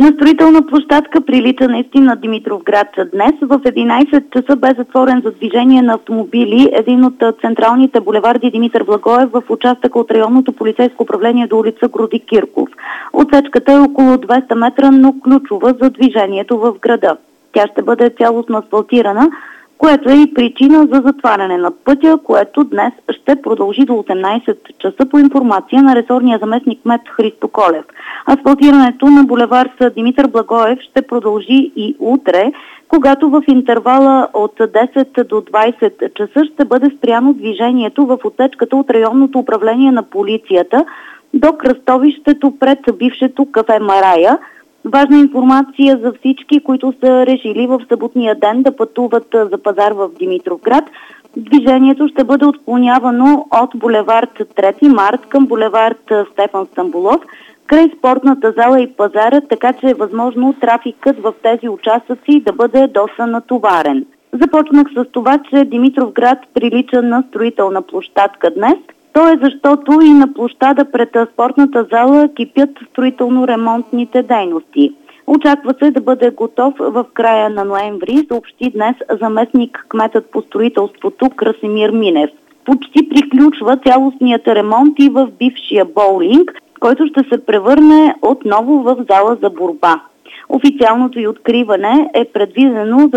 На строителна площадка прилича наистина Димитровград днес. В 11 часа бе затворен за движение на автомобили един от централните булеварди Димитър Благоев в участъка от районното полицейско управление до улица Груди Кирков. Отсечката е около 200 метра, но ключова за движението в града. Тя ще бъде цялостно асфалтирана, което е и причина за затваряне на пътя, което днес ще продължи до 18 часа по информация на ресорния заместник кмет Христо Колев. Асфалтирането на булевар Димитър Благоев ще продължи и утре, когато в интервала от 10 до 20 часа ще бъде спряно движението в отсечката от районното управление на полицията до кръстовището пред бившето кафе Марая. Важна информация за всички, които са решили в съботния ден да пътуват за пазар в Димитровград. Движението ще бъде отклонявано от булевард 3 март към булевард Стефан Стамболов, край спортната зала и пазара, така че е възможно трафикът в тези участъци да бъде доста натоварен. Започнах с това, че Димитровград прилича на строителна площадка днес. То е защото и на площада пред спортната зала кипят строително-ремонтните дейности. Очаква се да бъде готов в края на ноември, съобщи днес заместник кметът по строителството Красимир Минев. Почти приключва цялостният ремонт и в бившия боулинг, който ще се превърне отново в зала за борба. Официалното й откриване е предвидено за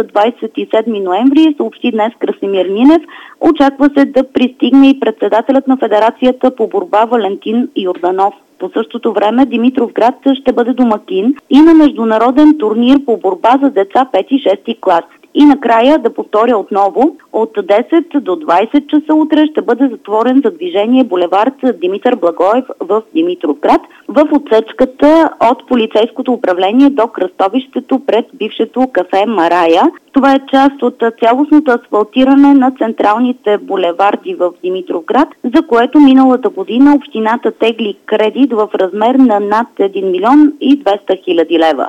27 ноември, съобщи днес Красимир Минев. Очаква се да пристигне и председателят на Федерацията по борба Валентин Йорданов. По същото време Димитровград ще бъде домакин и на международен турнир по борба за деца 5-6 клас. И накрая да повторя отново, от 10 до 20 часа утре ще бъде затворен за движение булевард Димитър Благоев в Димитровград в отсечката от полицейското управление до кръстовището пред бившето кафе Марая. Това е част от цялостното асфалтиране на централните булеварди в Димитровград, за което миналата година общината тегли кредит в размер на над 1 милион и 200 хиляди лева.